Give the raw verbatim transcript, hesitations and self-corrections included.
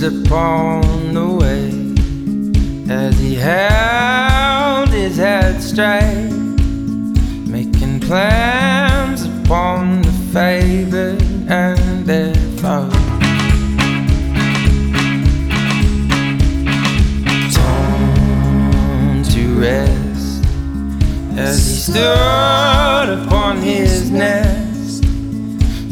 perched upon the way as he held his head straight, making plans upon the favored and their foe. Torn to rest as he stood